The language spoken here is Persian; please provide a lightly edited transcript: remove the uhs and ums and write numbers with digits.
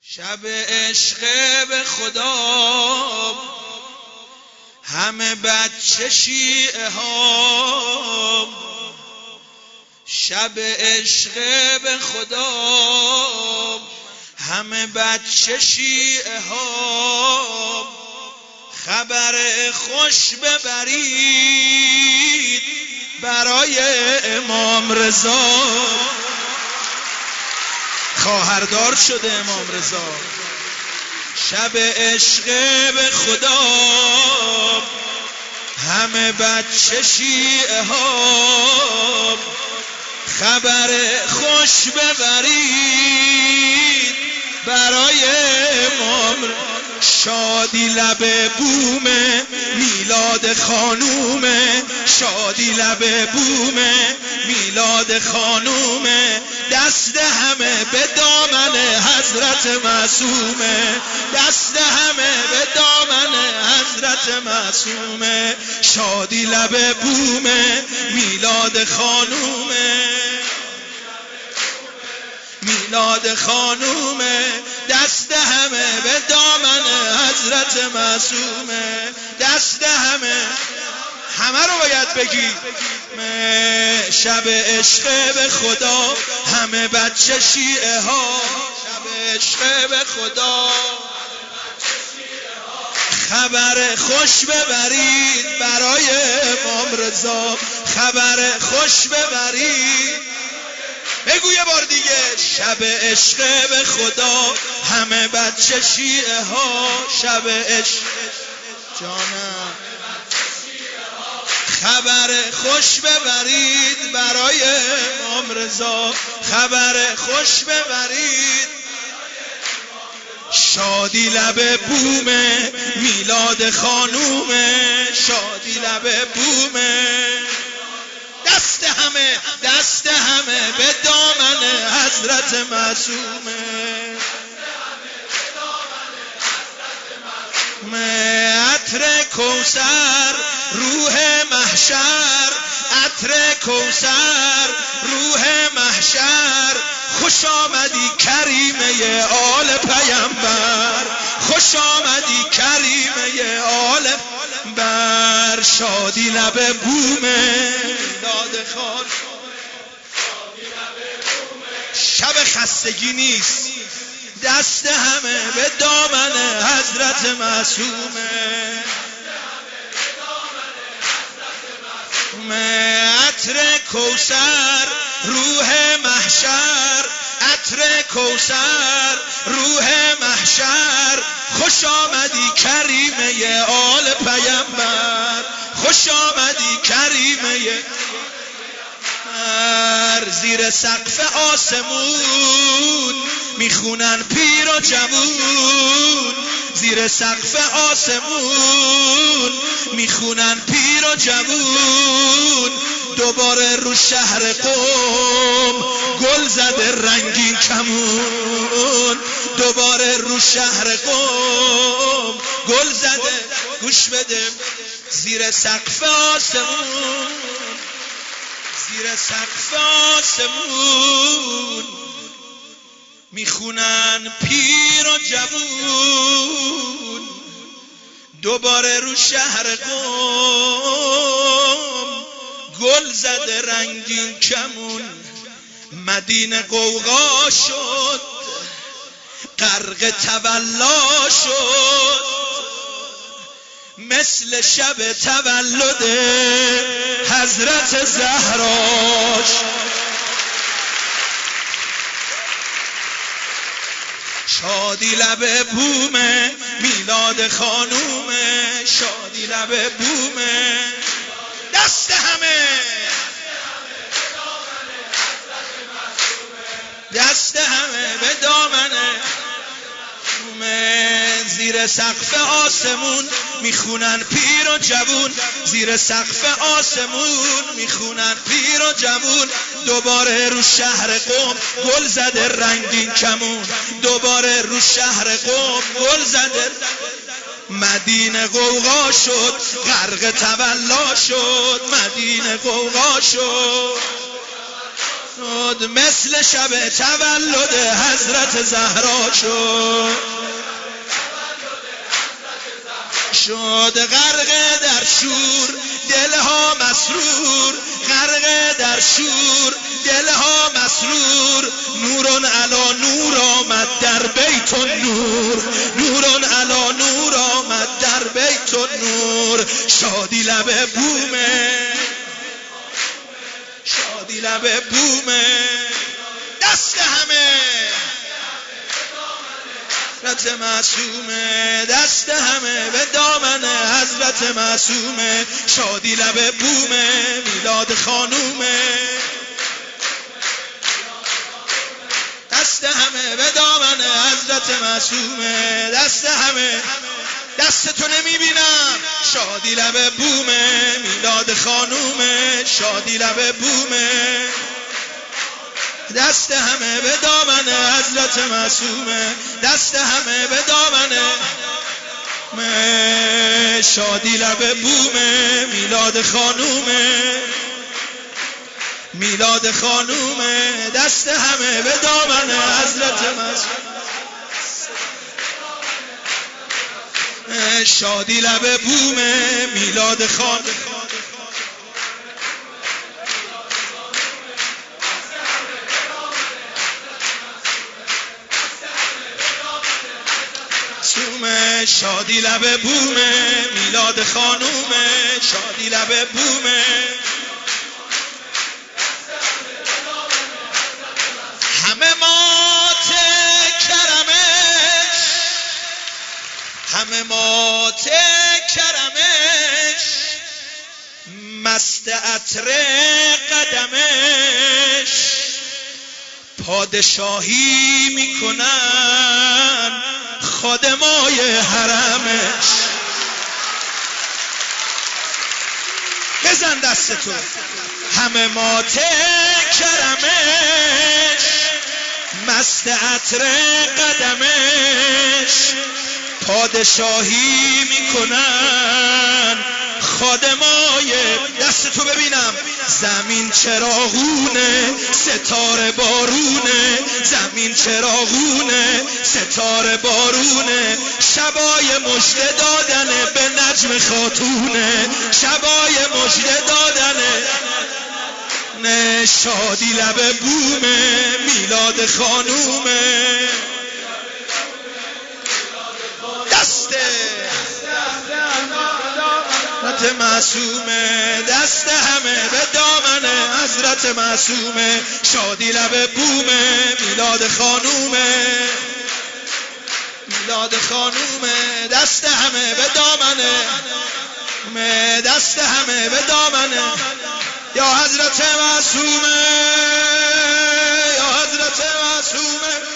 شب عشق به خدا همه بچه شیعه ها، شب عشق به خدا همه بچه شیعه ها، خبر خوش ببرید برای امام رضا. خواهردار شده امام رضا. شب عشق به خدا همه بچه شیعه ها، خبر خوش ببرید برای امام رضا. شادی لب بومه میلاد خانومه، شادی لب بومه میلاد خانومه، دست همه به دامن حضرت معصومه، دست همه به دامن حضرت معصومه. شادی لب بومه میلاد خانومه، میلاد خانومه، دست همه به دامن حضرت معصومه، دست همه رو باید بگی. شب عشق به خدا همه بچه شیعه ها، شب عشق به خدا خبر خوش ببرید برای امام رضا، خبر خوش ببرید. بگو یه بار دیگه. شب عشق به خدا همه بچه شیعه ها، شب عشق جانم خبر خوش ببرید برای امام رضا، خبر خوش ببرید. شادی لب بومه میلاد خانومه، شادی لب بومه، دست همه به دامن حضرت معصومه. عطر کوثر روح محشر، عطر کوثر روح محشر، خوش آمدی کریمه آل پیامبر، خوش آمدی کریمه آل بر. شادی لب بومه میلاد خان، شب خستگی نیست، دست همه به دامن حضرت معصومه. عطر کوثر روح محشر، عطر کوثر روح محشر، خوش آمدی کریمه آل پیامبر، خوش آمدی کریمه. زیر سقف آسمون میخونن پیر و جوون، زیر سقف آسمون میخونن پیر و جوون، دوباره رو شهر قم گل زده رنگین کمون، دوباره رو شهر قم گل زده. گوش بده. زیر سقف آسمون، زیر سقف آسمون میخونن پیر و جوون، دوباره رو شهر قم گل زده رنگین کمون. مدینه غوغا شد، غرق تولا شد، مثل شب تولد حضرت زهراش. شادی لب بومه میلاد خانومه، شادی لب بومه، دست همه، دست همه به دامنه. زیر سقف آسمون میخونن پیر و جوون، زیر سقف آسمون میخونن پیر و جوون، دوباره رو شهر قم گل زده رنگین کمون، دوباره رو شهر قم گل زده. مدینه غوغا شد، غرق تولا شد، مدینه غوغا شد، مثل شب تولد حضرت زهرا شد. شد غرق در شور دلها مسرور، غرق در شور دلها مسرور. نورون علا نور آمد در بیت النور، نورون علا نور آمد در بیت النور. شادی لب بومه، شادی لب بومه، دست همه حضرت معصومه، دست همه به دامن حضرت معصومه. شادی لب بومه، میلاد خانومه، دست همه به دامن حضرت معصومه. دست همه، دست تو نمیبینم. شادی لب بومه، میلاد خانومه، شادی لب بومه، دست همه به دامن حضرت معصومه، دست همه به دامن شادی لب بومه، میلاد خانومه، میلاد خانومه، دست همه به دامن حضرت معصومه. شادی لب بومه، میلاد خانومه، شادی لب بومه، میلاد خانومه، شادی لب بومه. همه مات کرمش، همه مات کرمش، مست عطر قدمش. پادشاهی میکنن خادمای حرمش. بزن دستتو. همه مات کرمش، مست عطر قدمش. پادشاهی میکنن خادمای، دستتو ببینم. زمین چراغونه، ستاره بارونه، زمین چراغونه، ستاره بارونه. شبای مژده دادنه به نجم خاتونه، شبای مژده دادنه. شادی لب بومه، میلاد خانومه، دسته حضرت معصومه، دست همه به دامن حضرت معصومه. شادی لب بومه، میلاد خانومه، میلاد خانومه، دست همه به دامن، دست همه به دامن. یا حضرت معصومه، یا حضرت معصومه.